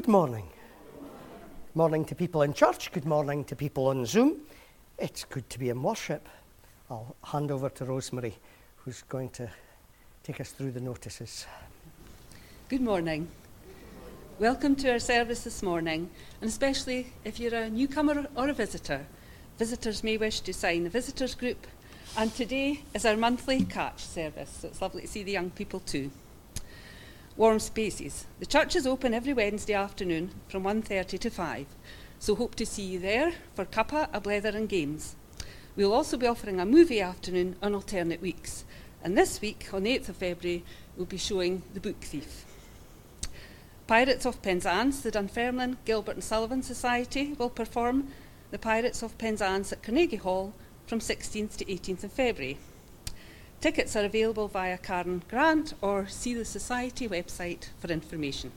Good morning. Morning to people in church, good morning to people on Zoom. It's good to be in worship. I'll hand over to Rosemary, who's going to take us through the notices. Good morning. Welcome to our service this morning, and especially if you're a newcomer or a visitor. Visitors may wish to sign the visitors group, and today is our monthly catch service, so it's lovely to see the young people too. Warm spaces. The church is open every Wednesday afternoon from 1:30 to 5, so hope to see you there for cuppa, a blether and games. We'll also be offering a movie afternoon on alternate weeks, and this week, on the 8th of February, we'll be showing The Book Thief. Pirates of Penzance, the Dunfermline, Gilbert and Sullivan Society will perform The Pirates of Penzance at Carnegie Hall from 16th to 18th of February. Tickets are available via Karen Grant or see the Society website for information.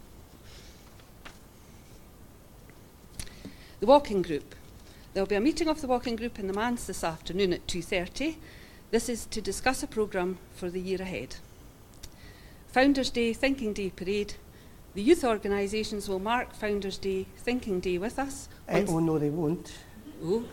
The Walking Group. There will be a meeting of the Walking Group in the Manse this afternoon at 2:30. This is to discuss a programme for the year ahead. Founders Day, Thinking Day Parade. The youth organisations will mark Founders Day, Thinking Day with us. Oh, no, they won't. Oh.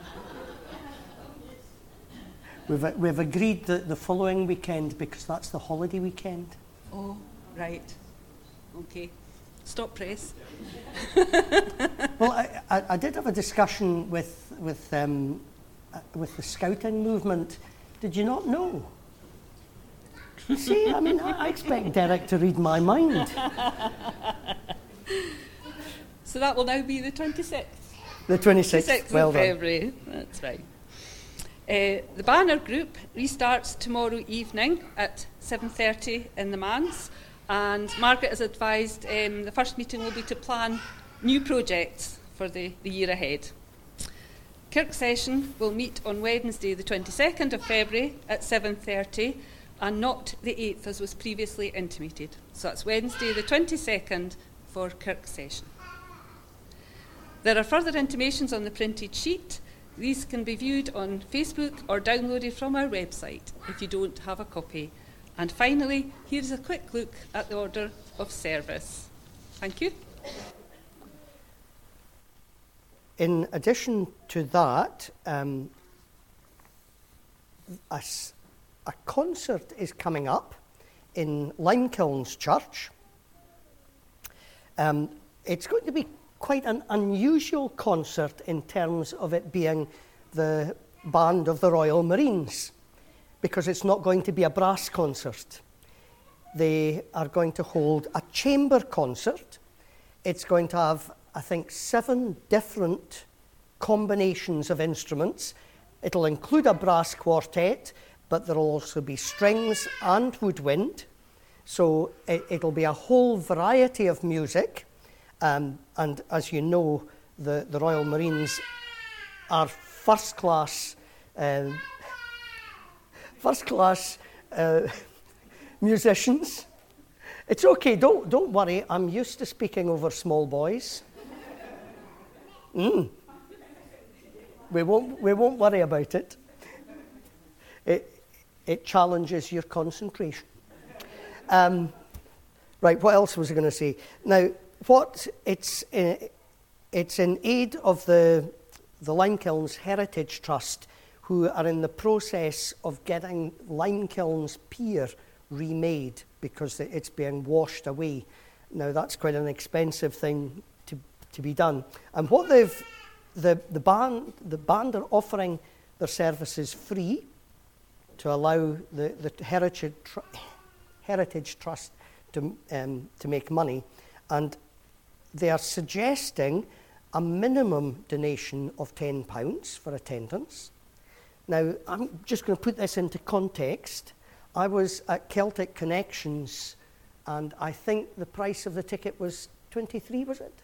We've agreed that the following weekend, because that's the holiday weekend. Oh, right. Okay. Stop press. Well, I did have a discussion with the scouting movement. Did you not know? See, I mean, I expect Derek to read my mind. So that will now be the 26th. The 26th, well of done. February. That's right. The Banner Group restarts tomorrow evening at 7:30 in the Manse, and Margaret has advised the first meeting will be to plan new projects for the year ahead. Kirk Session will meet on Wednesday the 22nd of February at 7:30 and not the 8th as was previously intimated. So that's Wednesday the 22nd for Kirk Session. There are further intimations on the printed sheet. These can be viewed on Facebook or downloaded from our website if you don't have a copy. And finally, here's a quick look at the order of service. Thank you. In addition to that, a concert is coming up in Limekilns Church. It's going to be quite an unusual concert in terms of it being the band of the Royal Marines, because it's not going to be a brass concert. They are going to hold a chamber concert. It's going to have, I think, 7 different combinations of instruments. It'll include a brass quartet, but there will also be strings and woodwind. So it'll be a whole variety of music. And as you know, the Royal Marines are first-class musicians. It's okay, don't worry. I'm used to speaking over small boys. We won't worry about it. It challenges your concentration. Right, what else was I going to say? Now, it's in aid of the Limekilns Heritage Trust, who are in the process of getting Limekilns Pier remade because it's being washed away. Now, that's quite an expensive thing to be done. And what the band are offering their services free to allow the Heritage Trust to make money, and they are suggesting a minimum donation of £10 for attendance. Now, I'm just going to put this into context. I was at Celtic Connections, and I think the price of the ticket was 23, was it?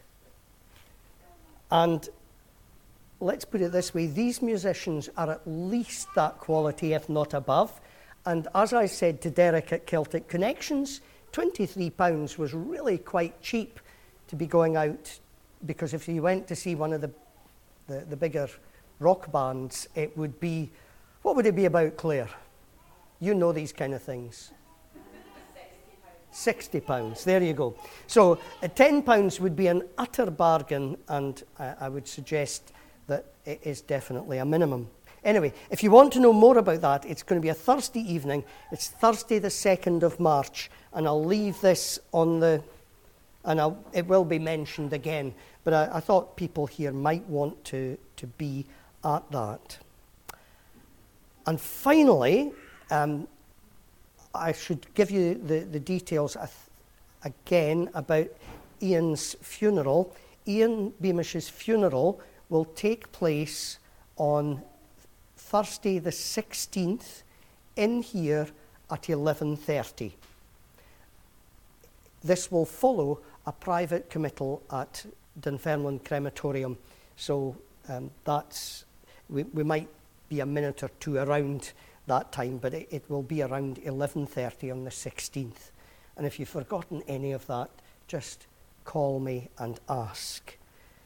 And let's put it this way, these musicians are at least that quality, if not above. And as I said to Derek at Celtic Connections, £23 was really quite cheap to be going out, because if you went to see one of the bigger rock bands, it would be, what would it be about, Claire? You know these kind of things. £60. There you go. So £10 would be an utter bargain, and I would suggest that it is definitely a minimum. Anyway, if you want to know more about that, it's going to be a Thursday evening. It's Thursday the 2nd of March, and I'll leave this on the... and it will be mentioned again, but I thought people here might want to be at that. And finally, I should give you the details again about Ian's funeral. Ian Beamish's funeral will take place on Thursday the 16th in here at 11:30. This will follow a private committal at Dunfermline Crematorium. So we might be a minute or two around that time, but it will be around 11:30 on the 16th. And if you've forgotten any of that, just call me and ask.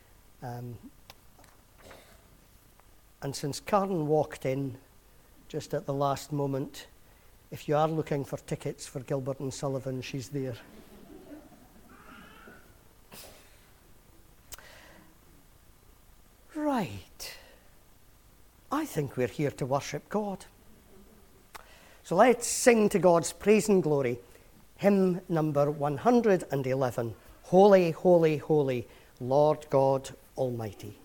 And since Karen walked in just at the last moment, if you are looking for tickets for Gilbert and Sullivan, she's there. Right. I think we're here to worship God. So let's sing to God's praise and glory. Hymn number 111. Holy, holy, holy, Lord God Almighty.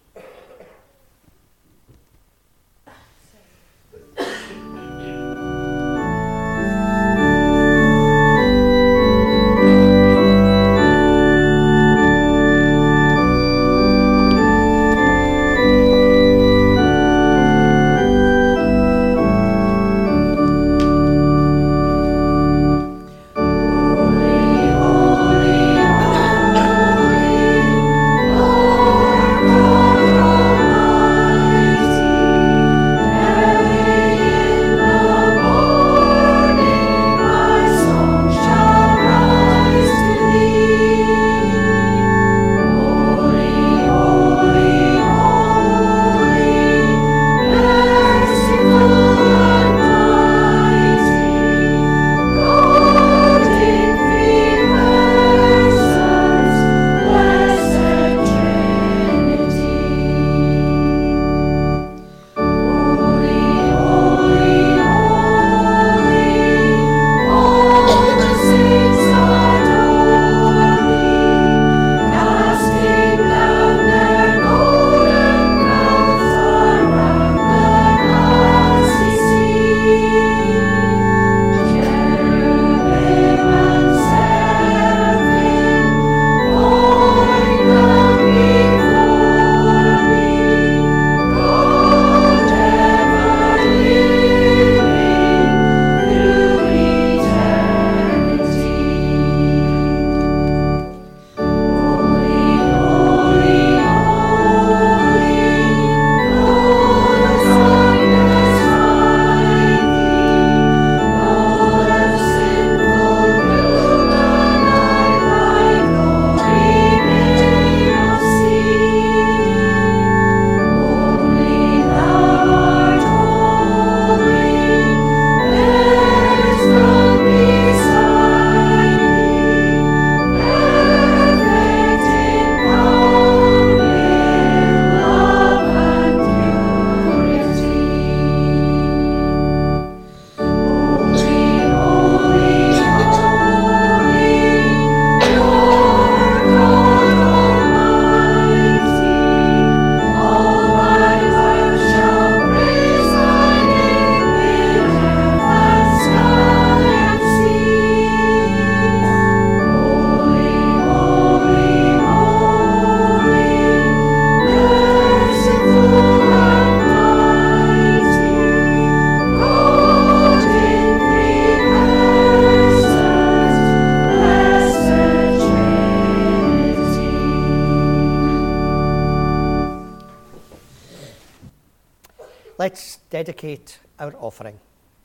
Let's dedicate our offering.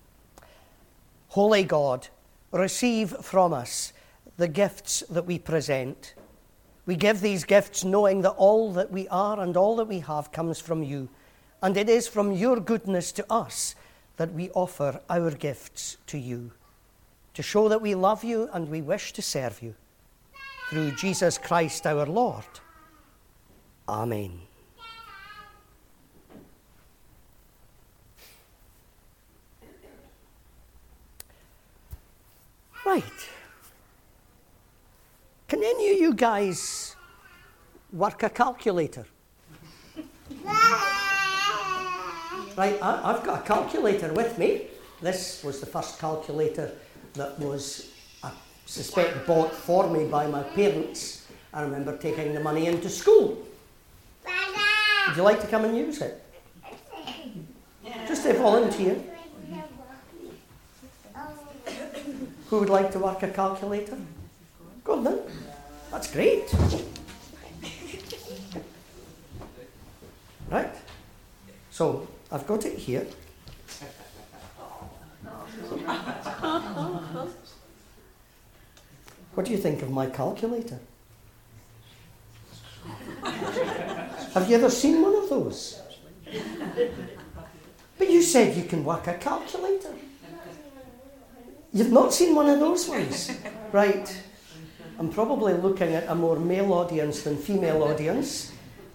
Holy God, receive from us the gifts that we present. We give these gifts knowing that all that we are and all that we have comes from you, and it is from your goodness to us that we offer our gifts to you. to show that we love you and we wish to serve you. Through Jesus Christ our Lord. Amen. Right. Can any of you guys work a calculator? Right, I've got a calculator with me. This was the first calculator that was, I suspect, bought for me by my parents. I remember taking the money into school. Would you like to come and use it? Just a volunteer. Who would like to work a calculator? Go on then. That's great. Right. So, I've got it here. What do you think of my calculator? Have you ever seen one of those? But you said you can work a calculator. You've not seen one of those ones? Right. I'm probably looking at a more male audience than female audience.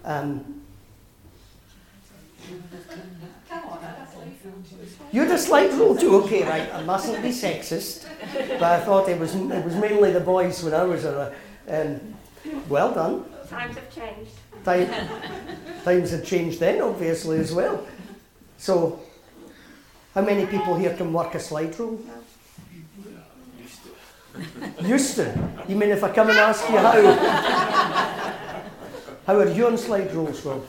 You're the slide rule too? Okay, right. I mustn't be sexist. But I thought it was mainly the boys when I was around. Well done. Times have changed. Times have changed then, obviously, as well. So, how many people here can work a slide rule? Used to? You mean if I come and ask you how? How are you on slide rules, Rob?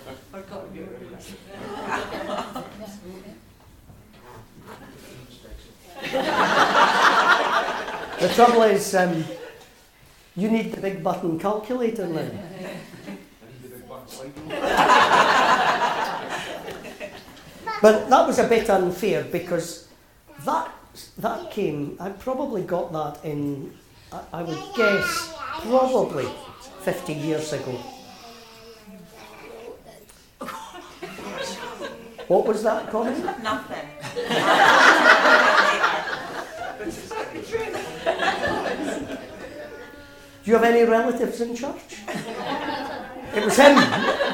The trouble is, you need the big button calculator now. But that was a bit unfair because that came, I probably got that in, I would guess, probably 50 years ago. What was that, Connie? Nothing. Do you have any relatives in church? It was him.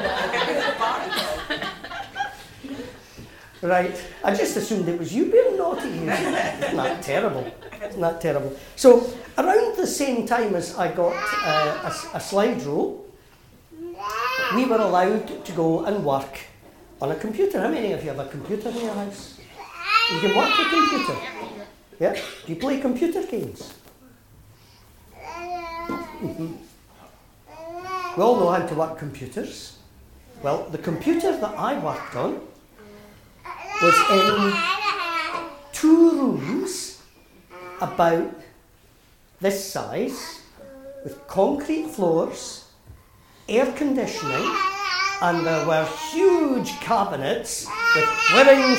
Right. I just assumed it was you being naughty. Isn't that terrible? Isn't that terrible? So, around the same time as I got a slide rule, we were allowed to go and work on a computer. How many of you have a computer in your house? You can work a computer. Yeah? Do you play computer games? Mm-hmm. We all know how to work computers. Well, the computer that I worked on was in 2 rooms about this size, with concrete floors, air conditioning, and there were huge cabinets with whirring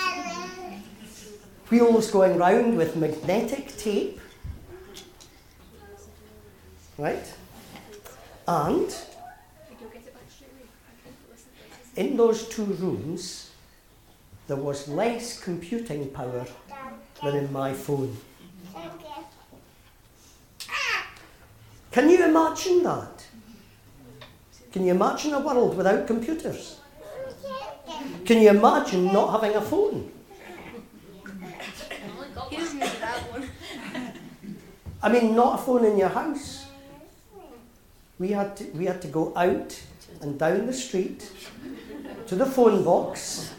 wheels going round with magnetic tape. Right? And in those 2 rooms, there was less computing power than in my phone. Can you imagine that? Can you imagine a world without computers? Can you imagine not having a phone? I mean, not a phone in your house. We had to go out and down the street to the phone box.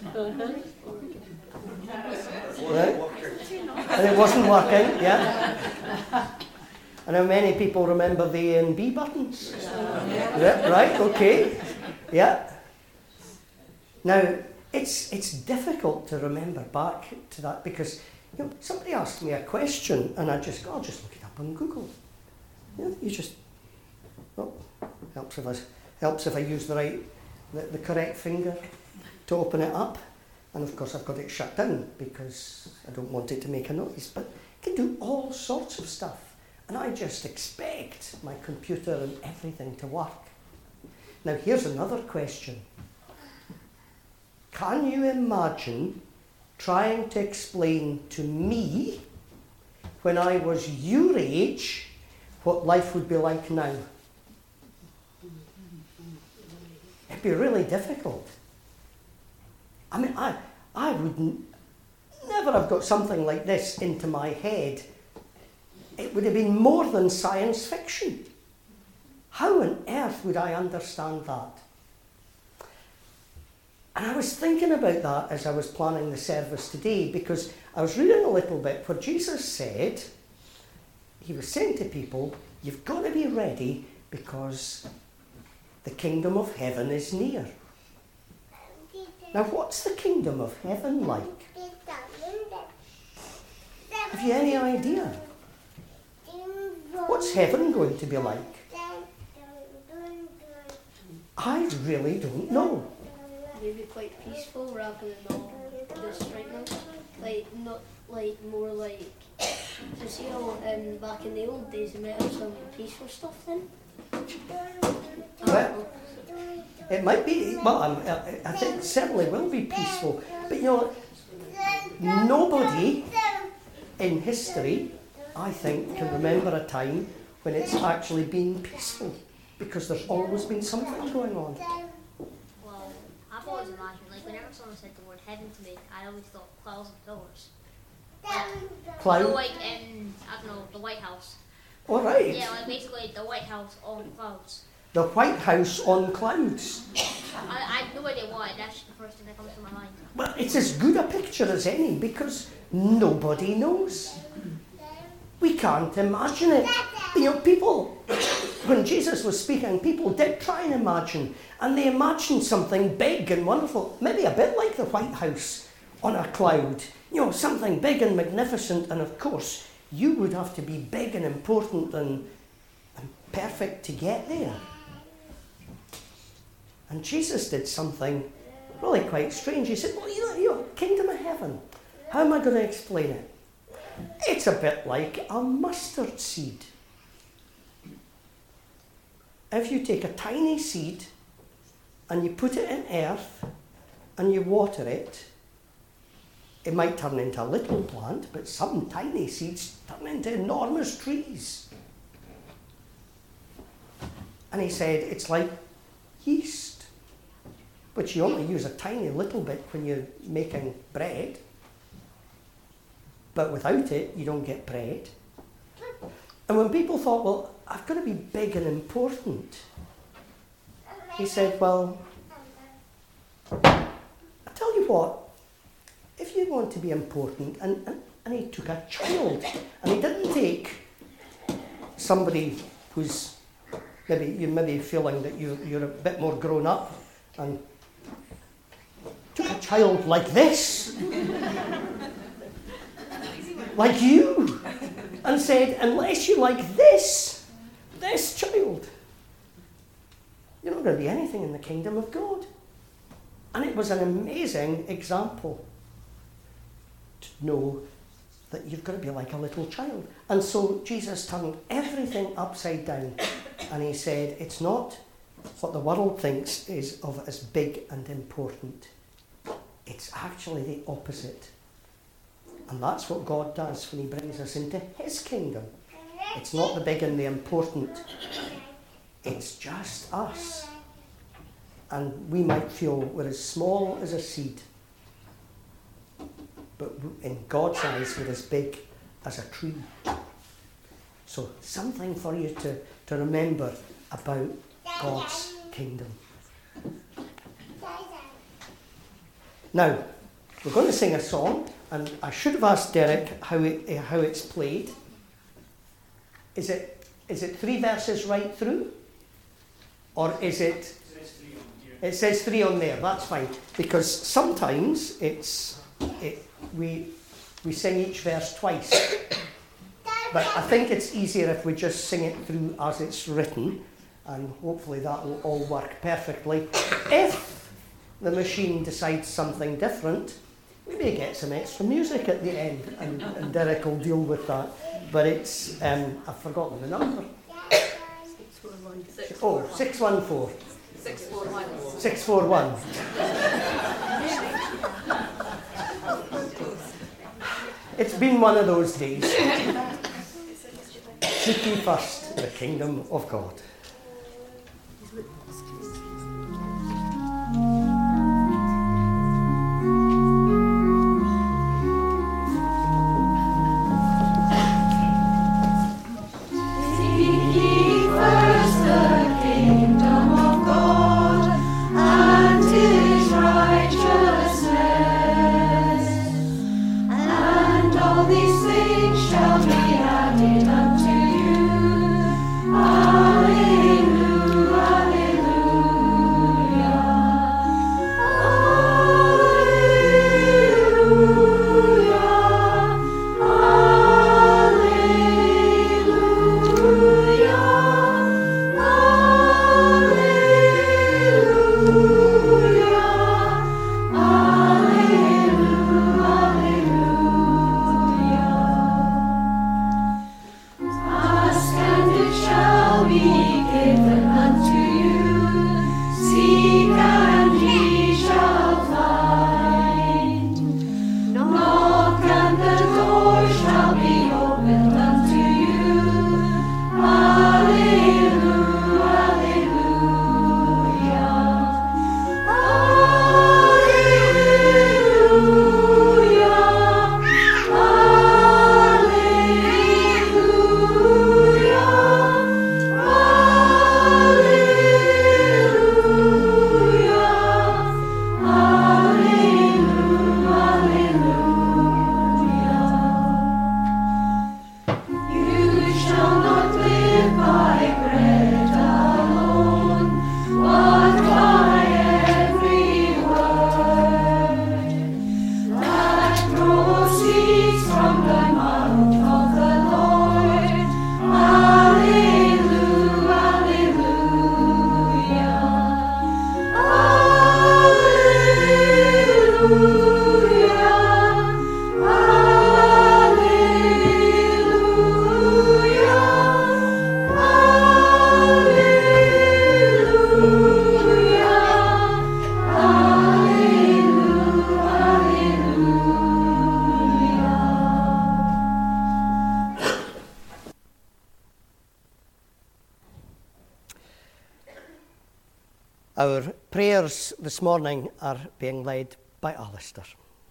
Right? And it wasn't working, yeah. And how many people remember the A and B buttons? Yeah, right, okay. Yeah. Now, it's difficult to remember back to that because somebody asked me a question and I'll just look it up on Google. You just helps if I use the correct finger to open it up. And of course I've got it shut down because I don't want it to make a noise. But it can do all sorts of stuff. And I just expect my computer and everything to work. Now here's another question. Can you imagine trying to explain to me when I was your age, what life would be like now. It'd be really difficult. I mean, I would never have got something like this into my head. It would have been more than science fiction. How on earth would I understand that? And I was thinking about that as I was planning the service today, because I was reading a little bit where Jesus said, he was saying to people, you've got to be ready because the kingdom of heaven is near. Now, what's the kingdom of heaven like? Have you any idea? What's heaven going to be like? I really don't know. Maybe quite peaceful rather than all this right now. Like, not like more like, to see how back in the old days they might have some peaceful stuff then. Well, it might be, well, I think it certainly will be peaceful. But you know, nobody in history, I think, can remember a time when it's actually been peaceful, because there's always been something going on. Well, I've always imagined, like, whenever someone said the word heaven to me, I always thought clouds and pillars. Cloud? So, like, in, I don't know, the White House. All right. Yeah, like, basically the White House on clouds. The White House on clouds. I have no idea why, that's just the first thing that comes to my mind. Well, it's as good a picture as any, because nobody knows. We can't imagine it. You know, people, when Jesus was speaking, people did try and imagine, and they imagined something big and wonderful, maybe a bit like the White House on a cloud. You know, something big and magnificent, and of course, you would have to be big and important and perfect to get there. And Jesus did something really quite strange. He said, well, you know, kingdom of heaven, how am I going to explain it? It's a bit like a mustard seed. If you take a tiny seed and you put it in earth and you water it, it might turn into a little plant, but some tiny seeds turn into enormous trees. And he said, it's like yeast, which you only use a tiny little bit when you're making bread. But without it, you don't get bread. And when people thought, well, I've got to be big and important, he said, well, I tell you what, if you want to be important, and he took a child, and he didn't take somebody who's maybe feeling that you're a bit more grown up, and took a child like this, like you, and said, unless you like this child, you're not going to be anything in the kingdom of God. And it was an amazing example to know that you've got to be like a little child. And so Jesus turned everything upside down, and he said, it's not what the world thinks is of as big and important. It's actually the opposite. And that's what God does when he brings us into his kingdom. It's not the big and the important. It's just us. And we might feel we're as small as a seed, but in God's eyes we're as big as a tree. So something for you to remember about God's kingdom. Now, we're going to sing a song, and I should have asked Derek how it's played. Is it 3 verses right through? Or is it... It says 3 on there, that's fine. Because sometimes we sing each verse twice. But I think it's easier if we just sing it through as it's written, and hopefully that will all work perfectly. If the machine decides something different, we may get some extra music at the end, and Derek will deal with that. But it's, I've forgotten the number. 641. Oh, 614. 641. 641. It's been one of those days. Seek ye first the kingdom of God. Our prayers this morning are being led by Alistair.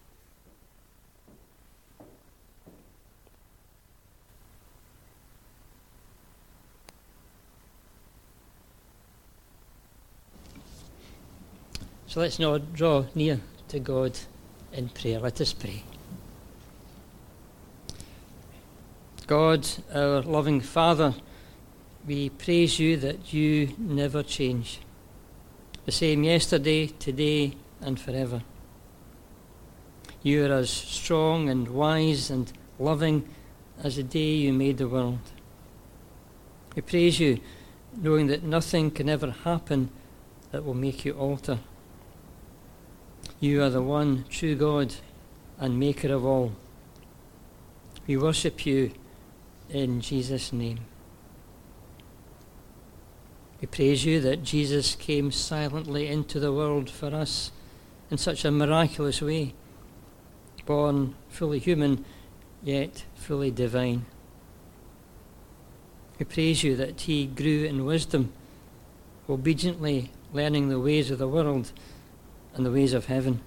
So let's now draw near to God in prayer. Let us pray. God, our loving Father, we praise you that you never change. The same yesterday, today, and forever. You are as strong and wise and loving as the day you made the world. We praise you, knowing that nothing can ever happen that will make you alter. You are the one true God and maker of all. We worship you in Jesus' name. We praise you that Jesus came silently into the world for us in such a miraculous way, born fully human, yet fully divine. We praise you that he grew in wisdom, obediently learning the ways of the world and the ways of heaven.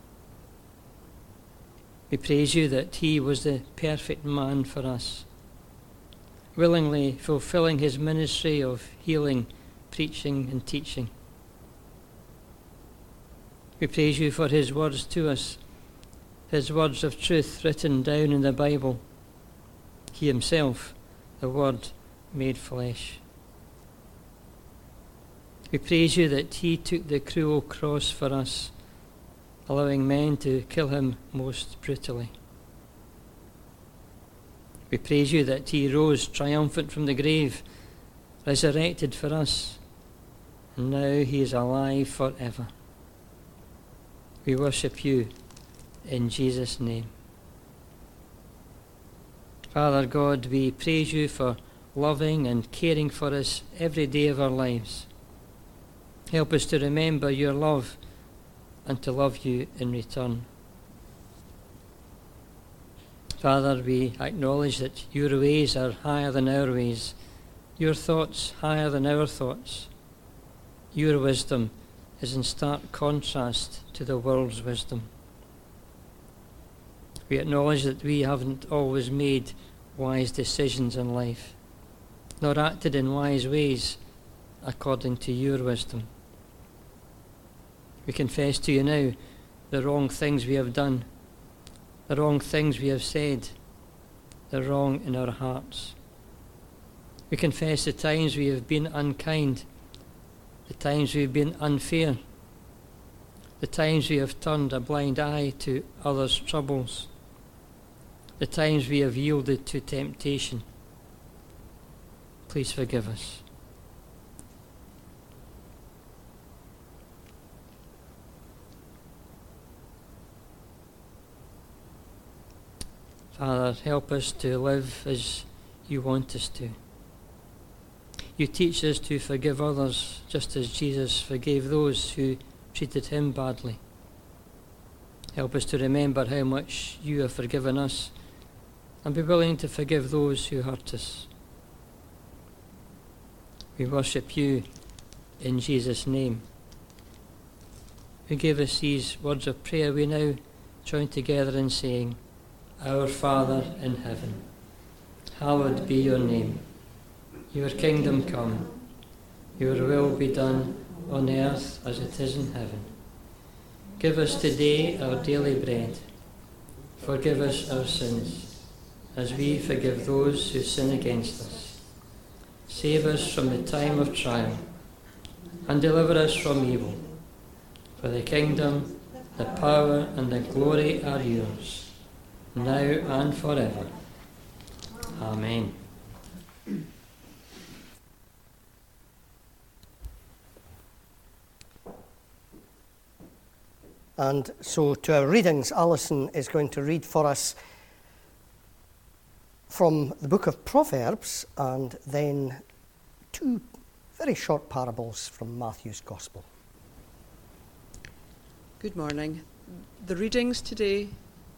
We praise you that he was the perfect man for us, willingly fulfilling his ministry of healing, preaching and teaching. We praise you for his words to us, his words of truth written down in the Bible. He himself, the Word made flesh. We praise you that he took the cruel cross for us, allowing men to kill him most brutally. We praise you that he rose triumphant from the grave, resurrected for us, and now he is alive forever. We worship you in Jesus' name. Father God, we praise you for loving and caring for us every day of our lives. Help us to remember your love and to love you in return. Father, we acknowledge that your ways are higher than our ways, your thoughts higher than our thoughts. Your wisdom is in stark contrast to the world's wisdom. We acknowledge that we haven't always made wise decisions in life, nor acted in wise ways according to your wisdom. We confess to you now the wrong things we have done, the wrong things we have said, the wrong in our hearts. We confess the times we have been unkind, the times we have been unfair, the times we have turned a blind eye to others' troubles, the times we have yielded to temptation. Please forgive us. Father, help us to live as you want us to. You teach us to forgive others just as Jesus forgave those who treated him badly. Help us to remember how much you have forgiven us and be willing to forgive those who hurt us. We worship you in Jesus' name. Who gave us these words of prayer, we now join together in saying, Our Father in heaven, hallowed be your name. Your kingdom come, your will be done on earth as it is in heaven. Give us today our daily bread. Forgive us our sins, as we forgive those who sin against us. Save us from the time of trial, and deliver us from evil. For the kingdom, the power, and the glory are yours, now and forever. Amen. And so to our readings, Alison is going to read for us from the book of Proverbs and then two very short parables from Matthew's Gospel. Good morning. The readings today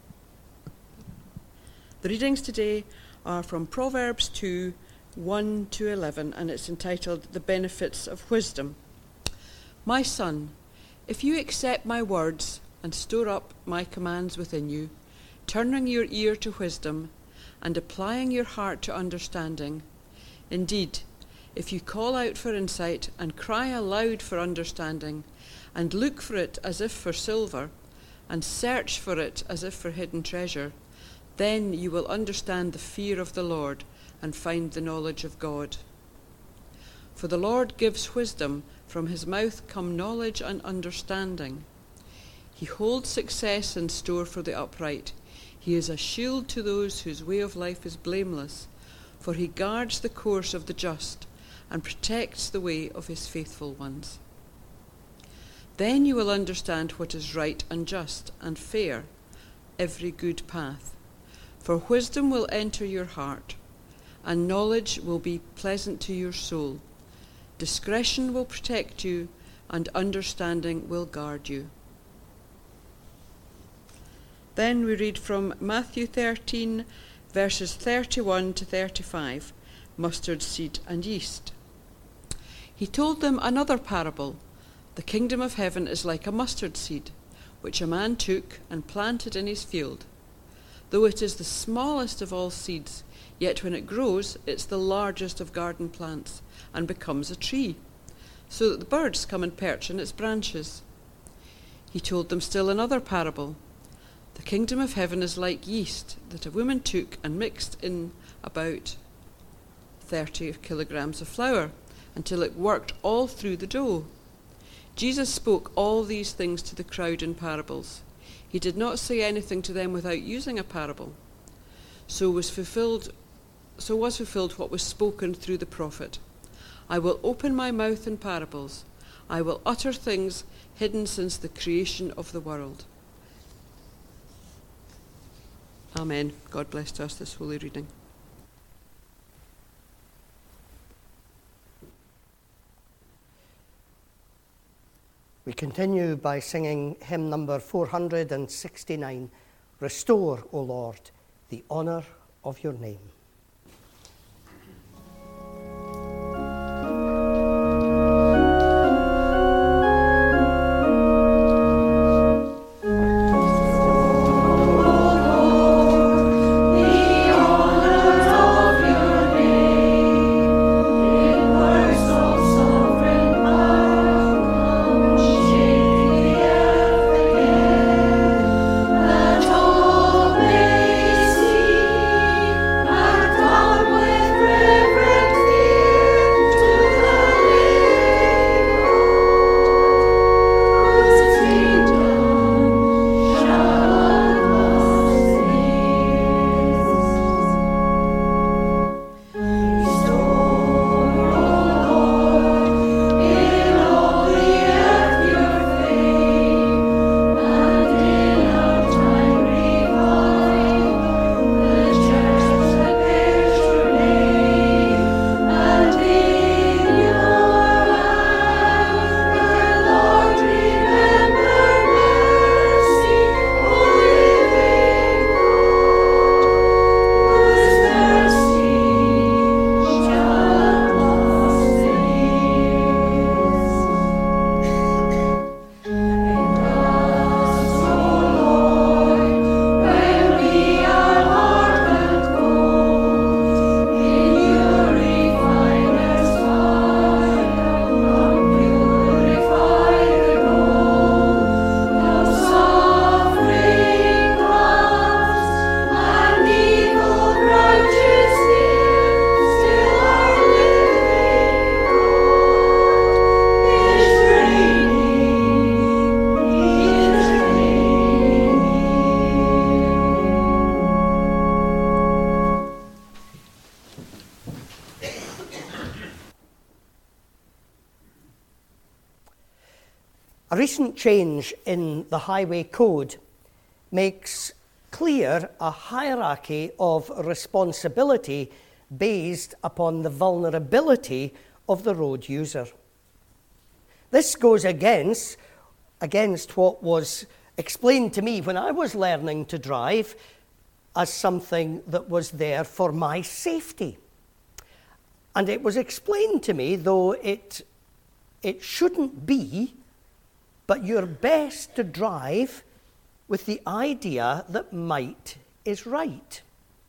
are from Proverbs 2, 1 to 11, and it's entitled The Benefits of Wisdom. My son, if you accept my words and store up my commands within you, turning your ear to wisdom and applying your heart to understanding, indeed, if you call out for insight and cry aloud for understanding, and look for it as if for silver, and search for it as if for hidden treasure, then you will understand the fear of the Lord and find the knowledge of God. For the Lord gives wisdom, from his mouth come knowledge and understanding. He holds success in store for the upright. He is a shield to those whose way of life is blameless, for he guards the course of the just and protects the way of his faithful ones. Then you will understand what is right and just and fair, every good path. For wisdom will enter your heart, and knowledge will be pleasant to your soul. Discretion will protect you, and understanding will guard you. Then we read from Matthew 13, verses 31 to 35, mustard seed and yeast. He told them another parable. The kingdom of heaven is like a mustard seed, which a man took and planted in his field. Though it is the smallest of all seeds, yet when it grows, it's the largest of garden plants, and becomes a tree, so that the birds come and perch on its branches. He told them still another parable. The kingdom of heaven is like yeast that a woman took and mixed in about 30 kilograms of flour, until it worked all through the dough. Jesus spoke all these things to the crowd in parables. He did not say anything to them without using a parable. So was fulfilled what was spoken through the prophet. I will open my mouth in parables. I will utter things hidden since the creation of the world. Amen. God bless to us this holy reading. We continue by singing hymn number 469, Restore, O Lord, the honour of your name. A recent change in the Highway Code makes clear a hierarchy of responsibility based upon the vulnerability of the road user. This goes against what was explained to me when I was learning to drive as something that was there for my safety. And it was explained to me, though it shouldn't be, but you're best to drive with the idea that might is right.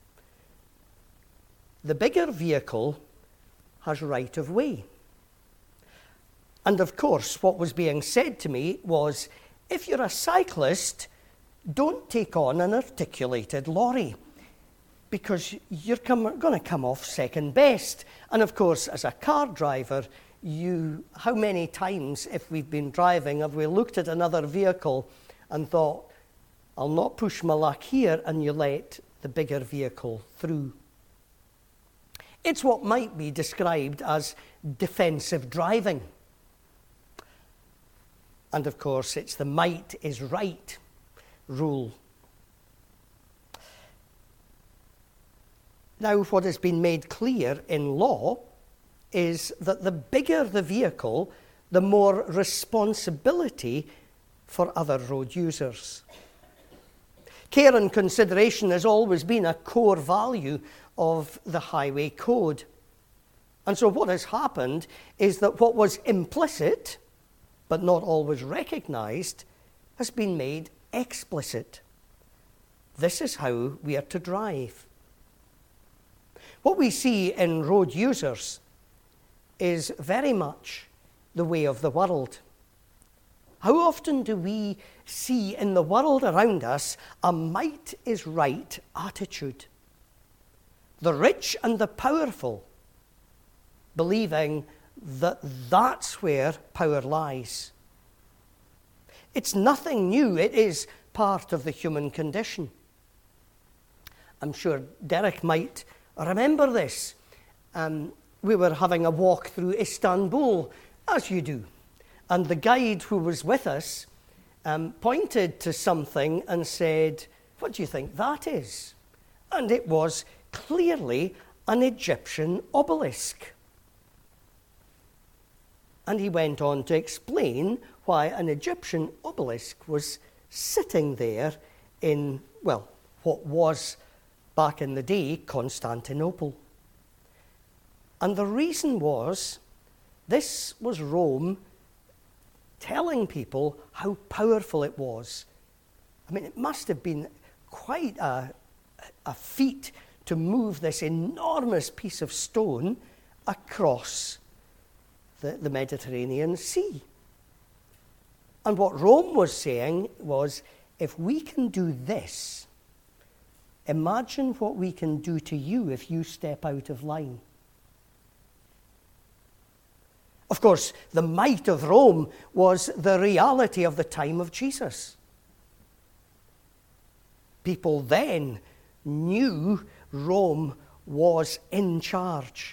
The bigger vehicle has right of way. And of course, what was being said to me was, if you're a cyclist, don't take on an articulated lorry, because you're going to come off second best. And of course, as a car driver, how many times, if we've been driving, have we looked at another vehicle and thought, I'll not push my luck here, and you let the bigger vehicle through. It's what might be described as defensive driving. And of course, it's the might is right rule. Now, what has been made clear in law is that the bigger the vehicle, the more responsibility for other road users. Care and consideration has always been a core value of the Highway Code. And so what has happened is that what was implicit, but not always recognised, has been made explicit. This is how we are to drive. What we see in road users is very much the way of the world. How often do we see in the world around us a might is right attitude? The rich and the powerful believing that that's where power lies. It's nothing new. It is part of the human condition. I'm sure Derek might remember this. We were having a walk through Istanbul, as you do. And the guide who was with us pointed to something and said, "What do you think that is?" And it was clearly an Egyptian obelisk. And he went on to explain why an Egyptian obelisk was sitting there in, well, what was back in the day, Constantinople. And the reason was, this was Rome telling people how powerful it was. I mean, it must have been quite a feat to move this enormous piece of stone across the Mediterranean Sea. And what Rome was saying was, if we can do this, imagine what we can do to you if you step out of line. Of course, the might of Rome was the reality of the time of Jesus. People then knew Rome was in charge.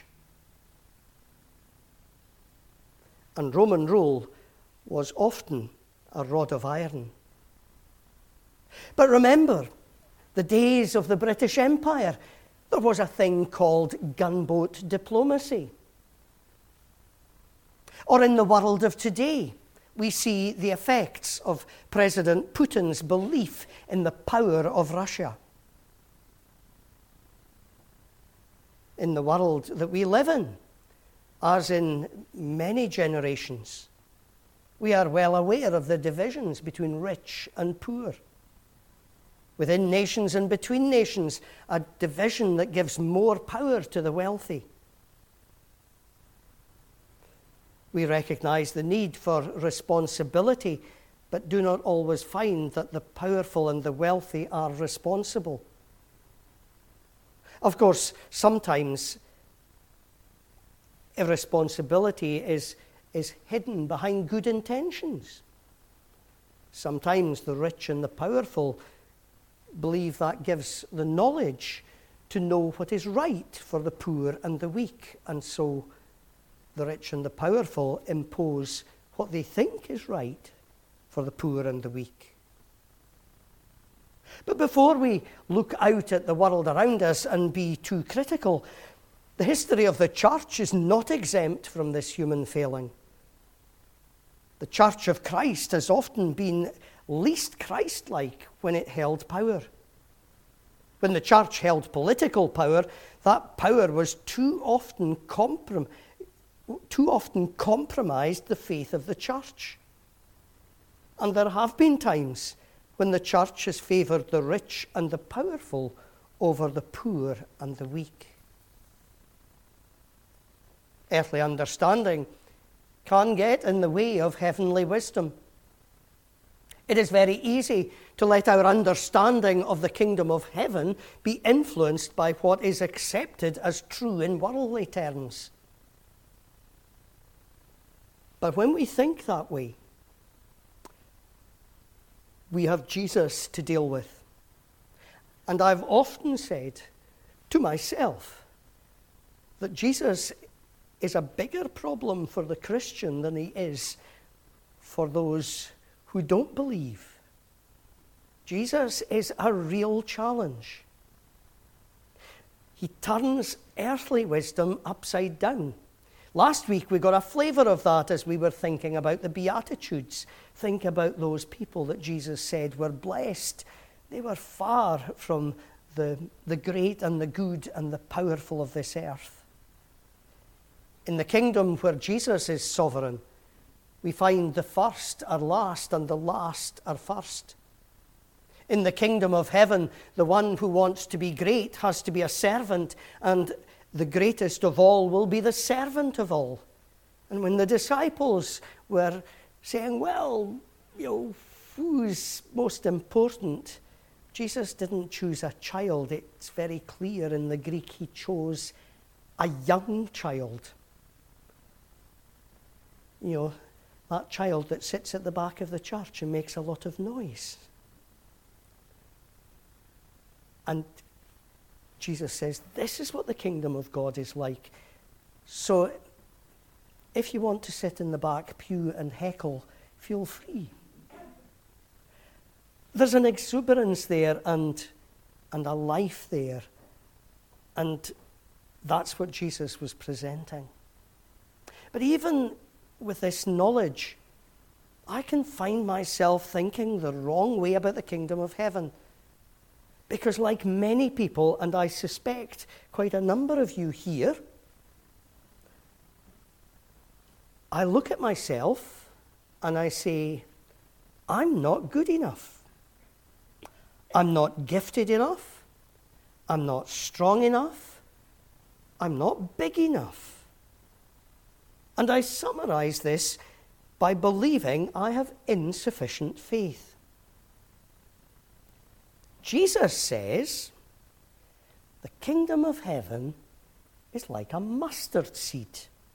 And Roman rule was often a rod of iron. But remember, the days of the British Empire, there was a thing called gunboat diplomacy. Or in the world of today, we see the effects of President Putin's belief in the power of Russia. In the world that we live in, as in many generations, we are well aware of the divisions between rich and poor. Within nations and between nations, a division that gives more power to the wealthy. We recognize the need for responsibility, but do not always find that the powerful and the wealthy are responsible. Of course, sometimes irresponsibility is hidden behind good intentions. Sometimes the rich and the powerful believe that gives the knowledge to know what is right for the poor and the weak, and so the rich and the powerful impose what they think is right for the poor and the weak. But before we look out at the world around us and be too critical, the history of the church is not exempt from this human failing. The Church of Christ has often been least Christ-like when it held power. When the church held political power, that power was too often compromised the faith of the church. And there have been times when the church has favoured the rich and the powerful over the poor and the weak. Earthly understanding can get in the way of heavenly wisdom. It is very easy to let our understanding of the kingdom of heaven be influenced by what is accepted as true in worldly terms. But when we think that way, we have Jesus to deal with. And I've often said to myself that Jesus is a bigger problem for the Christian than he is for those who don't believe. Jesus is a real challenge. He turns earthly wisdom upside down. Last week we got a flavour of that as we were thinking about the Beatitudes. Think about those people that Jesus said were blessed. They were far from the great and the good and the powerful of this earth. In the kingdom where Jesus is sovereign, we find the first are last and the last are first. In the kingdom of heaven, the one who wants to be great has to be a servant, and the greatest of all will be the servant of all. And when the disciples were saying, well, who's most important? Jesus didn't choose a child. It's very clear in the Greek he chose a young child. That child that sits at the back of the church and makes a lot of noise. And Jesus says, this is what the kingdom of God is like. So if you want to sit in the back pew and heckle, feel free. There's an exuberance there and a life there. And that's what Jesus was presenting. But even with this knowledge, I can find myself thinking the wrong way about the kingdom of heaven. Because like many people, and I suspect quite a number of you here, I look at myself and I say, I'm not good enough. I'm not gifted enough. I'm not strong enough. I'm not big enough. And I summarize this by believing I have insufficient faith. Jesus says, the kingdom of heaven is like a mustard seed.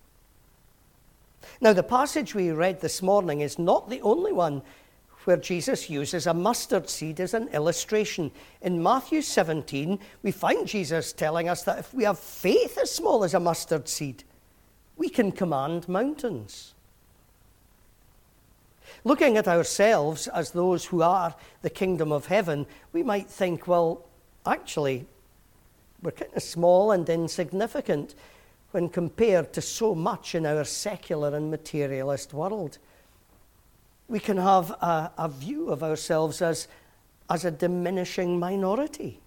Now, the passage we read this morning is not the only one where Jesus uses a mustard seed as an illustration. In Matthew 17, we find Jesus telling us that if we have faith as small as a mustard seed, we can command mountains. Looking at ourselves as those who are the kingdom of heaven, we might think, well, actually, we're kind of small and insignificant when compared to so much in our secular and materialist world. We can have a view of ourselves as a diminishing minority.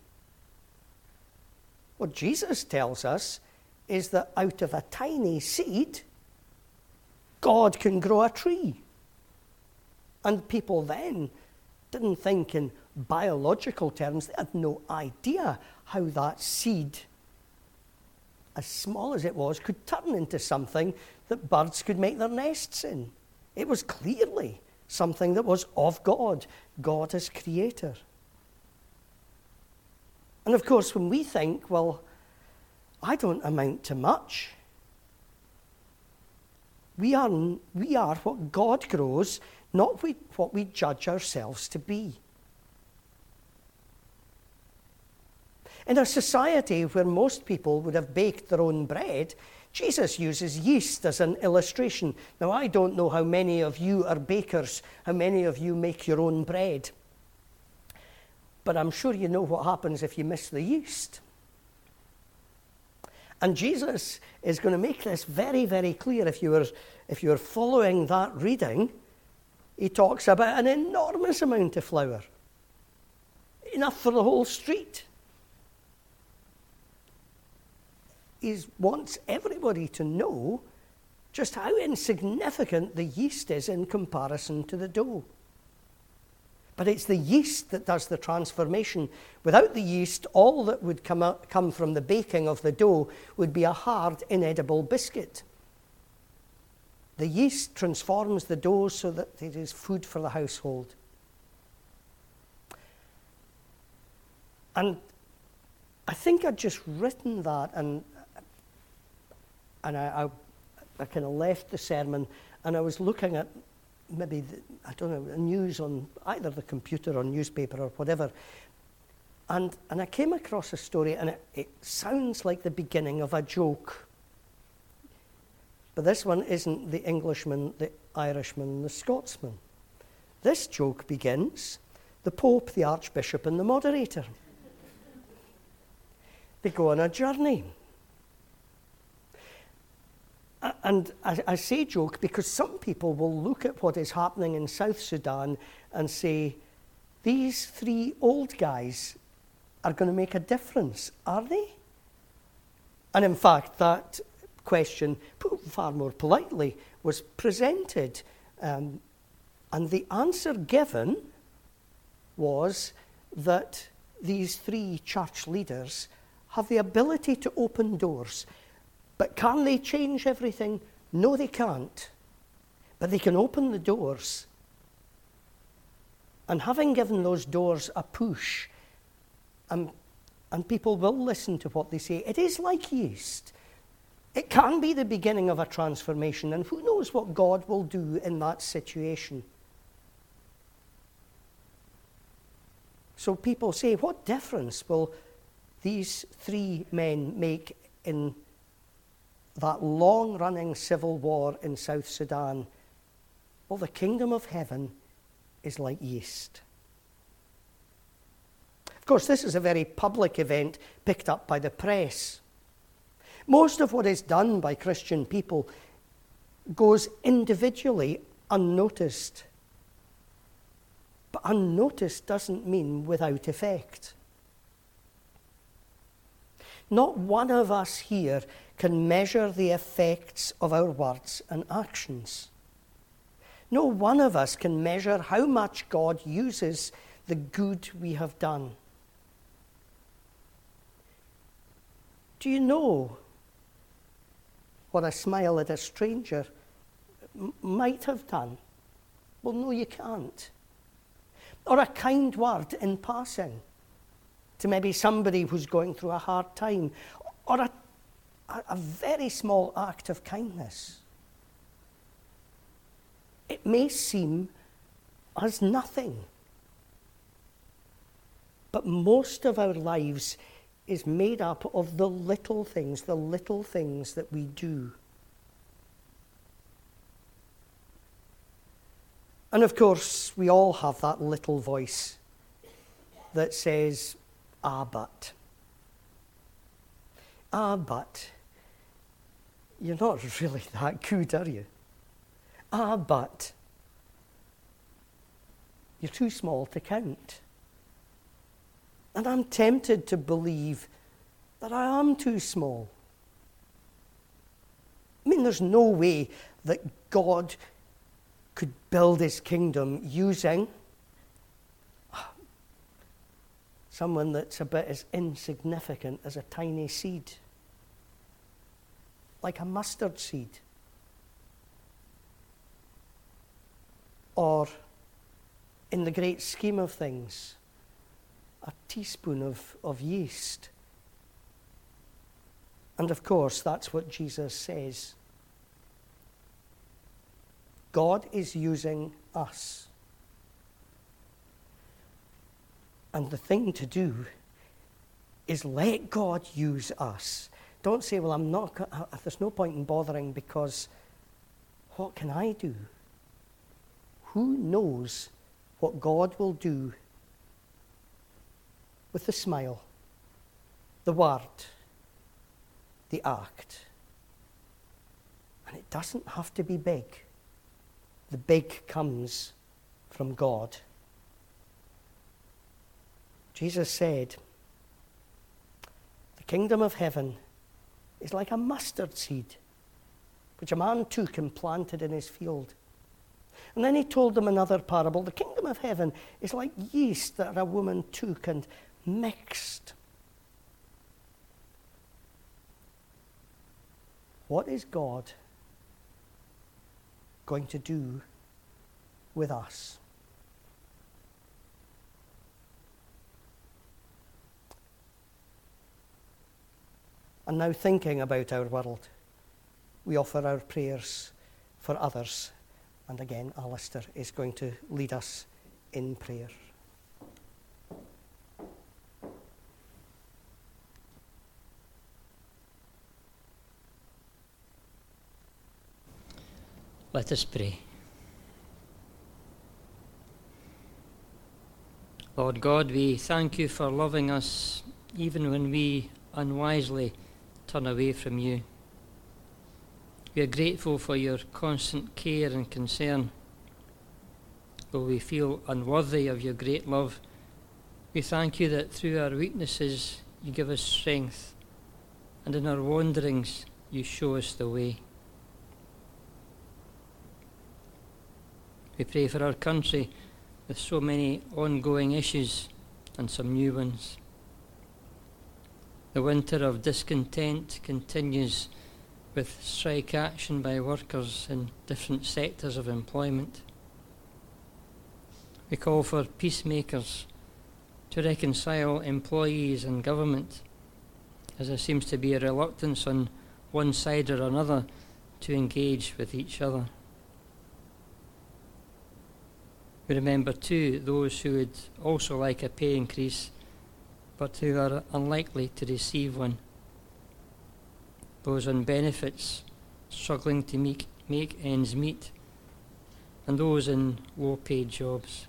What Jesus tells us is that out of a tiny seed, God can grow a tree. And people then didn't think in biological terms. They had no idea how that seed, as small as it was, could turn into something that birds could make their nests in. It was clearly something that was of God, God as creator. And of course, when we think, well, I don't amount to much, we are what God grows, not what we judge ourselves to be. In a society where most people would have baked their own bread, Jesus uses yeast as an illustration. Now, I don't know how many of you are bakers, how many of you make your own bread. But I'm sure you know what happens if you miss the yeast. And Jesus is going to make this very, very clear. If you were following that reading, he talks about an enormous amount of flour. Enough for the whole street. He wants everybody to know just how insignificant the yeast is in comparison to the dough. But it's the yeast that does the transformation. Without the yeast, all that would come from the baking of the dough would be a hard, inedible biscuit. The yeast transforms the dough so that it is food for the household. And I think I'd just written that, and I kind of left the sermon, and I was looking at maybe, news on either the computer or newspaper or whatever, and I came across a story, and it sounds like the beginning of a joke. But this one isn't the Englishman, the Irishman, the Scotsman. This joke begins, the Pope, the Archbishop, and the moderator. They go on a journey. And I say joke because some people will look at what is happening in South Sudan and say, these three old guys are going to make a difference, are they? And in fact, that question, put far more politely, was presented. And the answer given was that these three church leaders have the ability to open doors. But can they change everything? No, they can't. But they can open the doors. And having given those doors a push, and people will listen to what they say, it is like yeast. It can be the beginning of a transformation, and who knows what God will do in that situation. So people say, what difference will these three men make in that long-running civil war in South Sudan? Well, the kingdom of heaven is like yeast. Of course, this is a very public event picked up by the press. Most of what is done by Christian people goes individually unnoticed. But unnoticed doesn't mean without effect. Not one of us here can measure the effects of our words and actions. No one of us can measure how much God uses the good we have done. Do you know what a smile at a stranger might have done? Well, no, you can't. Or a kind word in passing to maybe somebody who's going through a hard time. Or a very small act of kindness. It may seem as nothing. But most of our lives is made up of the little things that we do. And of course, we all have that little voice that says, but. But. You're not really that good, are you? But. You're too small to count. And I'm tempted to believe that I am too small. I mean, there's no way that God could build his kingdom using someone that's a bit as insignificant as a tiny seed, like a mustard seed, or in the great scheme of things, a teaspoon of yeast. And of course, that's what Jesus says. God is using us. And the thing to do is let God use us. Don't say, well, there's no point in bothering because what can I do? Who knows what God will do with the smile, the word, the act. And it doesn't have to be big. The big comes from God. Jesus said, the kingdom of heaven is like a mustard seed, which a man took and planted in his field. And then he told them another parable. The kingdom of heaven is like yeast that a woman took and mixed. What is God going to do with us? And now, thinking about our world, we offer our prayers for others. And again, Alistair is going to lead us in prayer. Let us pray. Lord God, we thank you for loving us even when we unwisely turn away from you. We are grateful for your constant care and concern. Though we feel unworthy of your great love, we thank you that through our weaknesses you give us strength, and in our wanderings you show us the way. We pray for our country with so many ongoing issues and some new ones. The winter of discontent continues with strike action by workers in different sectors of employment. We call for peacemakers to reconcile employees and government, as there seems to be a reluctance on one side or another to engage with each other. We remember too those who would also like a pay increase, but who are unlikely to receive one. Those on benefits struggling to make ends meet, and those in low-paid jobs.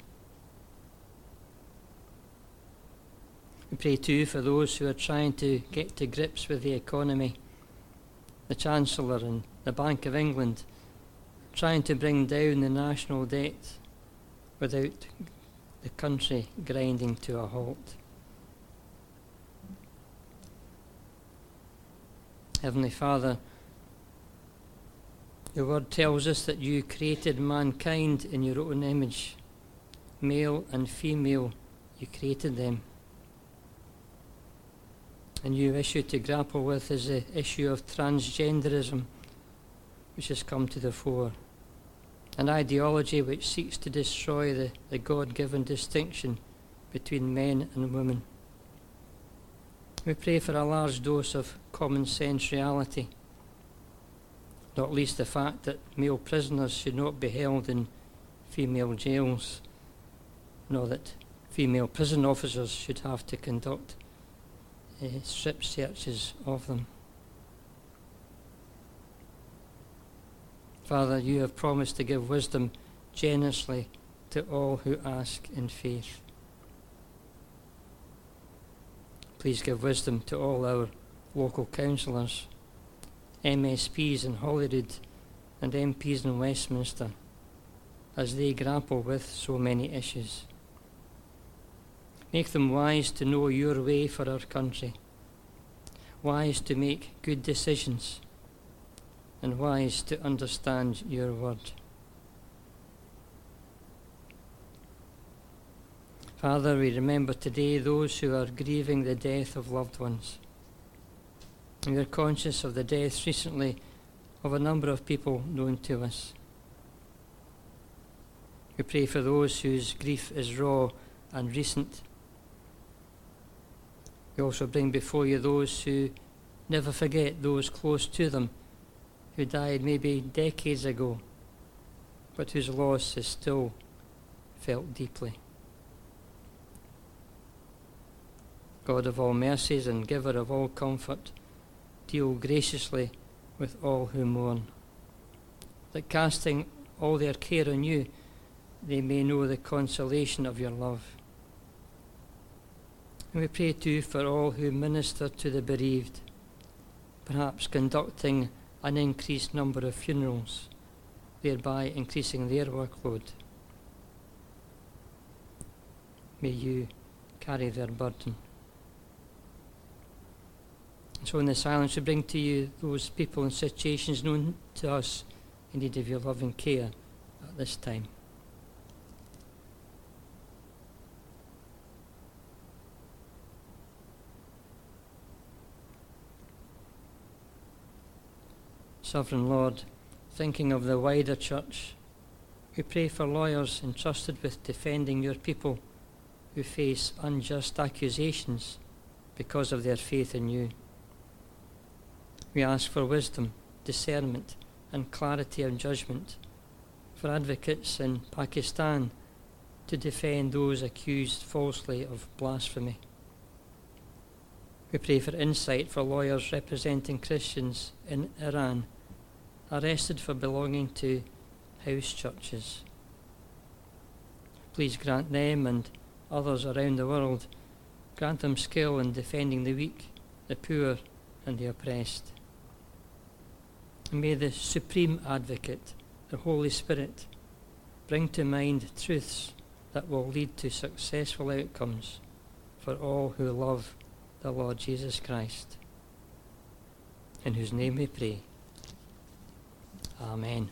We pray too for those who are trying to get to grips with the economy. The Chancellor and the Bank of England trying to bring down the national debt without the country grinding to a halt. Heavenly Father, your word tells us that you created mankind in your own image. Male and female, you created them. A new issue to grapple with is the issue of transgenderism, which has come to the fore. An ideology which seeks to destroy the God-given distinction between men and women. We pray for a large dose of common sense reality, not least the fact that male prisoners should not be held in female jails, nor that female prison officers should have to conduct strip searches of them. Father, you have promised to give wisdom generously to all who ask in faith. Please give wisdom to all our local councillors, MSPs in Holyrood and MPs in Westminster, as they grapple with so many issues. Make them wise to know your way for our country, wise to make good decisions, and wise to understand your word. Father, we remember today those who are grieving the death of loved ones. We are conscious of the deaths recently of a number of people known to us. We pray for those whose grief is raw and recent. We also bring before you those who never forget those close to them who died maybe decades ago, but whose loss is still felt deeply. God of all mercies and giver of all comfort, deal graciously with all who mourn, that casting all their care on you, they may know the consolation of your love. And we pray too for all who minister to the bereaved, perhaps conducting an increased number of funerals, thereby increasing their workload. May you carry their burden. So in the silence we bring to you those people and situations known to us in need of your loving care at this time. Sovereign Lord, thinking of the wider church, we pray for lawyers entrusted with defending your people who face unjust accusations because of their faith in you. We ask for wisdom, discernment, and clarity of judgment for advocates in Pakistan to defend those accused falsely of blasphemy. We pray for insight for lawyers representing Christians in Iran arrested for belonging to house churches. Please grant them and others around the world, grant them skill in defending the weak, the poor, and the oppressed. And may the Supreme Advocate, the Holy Spirit, bring to mind truths that will lead to successful outcomes for all who love the Lord Jesus Christ, in whose name we pray. Amen.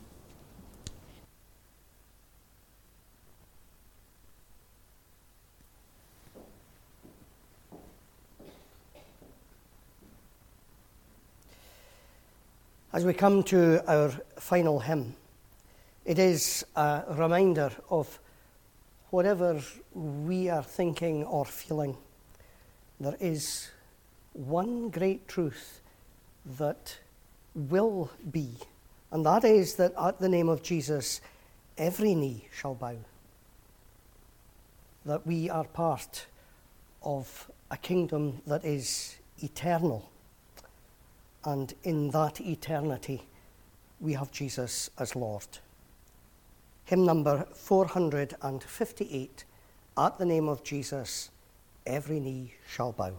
As we come to our final hymn, it is a reminder of whatever we are thinking or feeling. There is one great truth that will be, and that is that at the name of Jesus, every knee shall bow. That we are part of a kingdom that is eternal. And in that eternity, we have Jesus as Lord. Hymn number 458, At the Name of Jesus, Every Knee Shall Bow.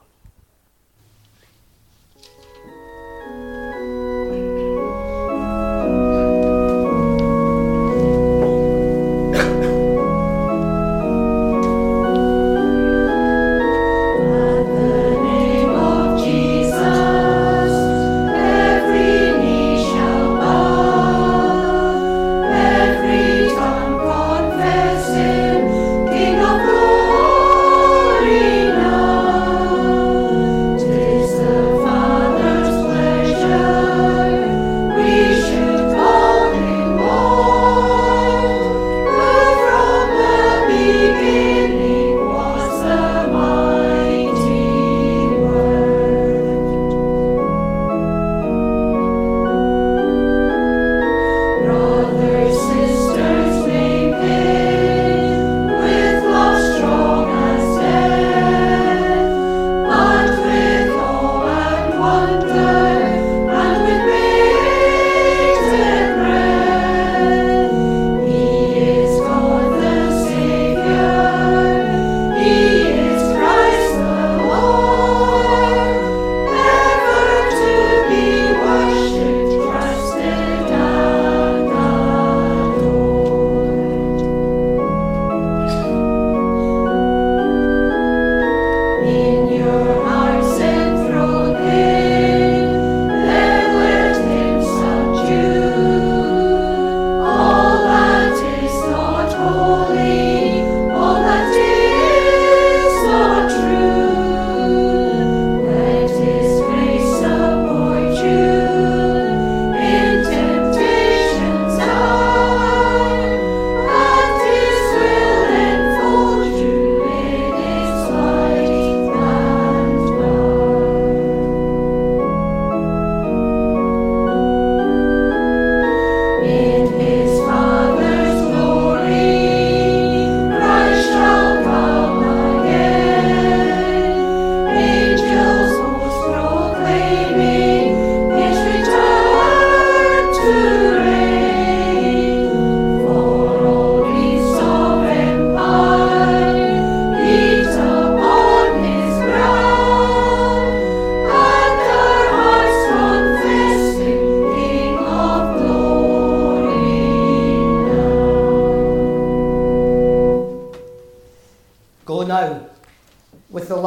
At the name of Jesus,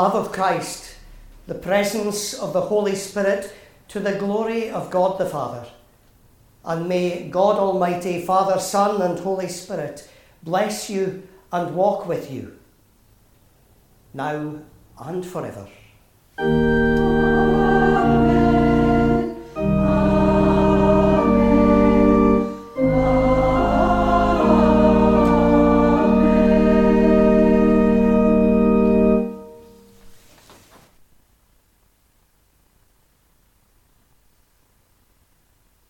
love of Christ, the presence of the Holy Spirit, to the glory of God the Father. And may God Almighty, Father, Son, and Holy Spirit bless you and walk with you, now and forever.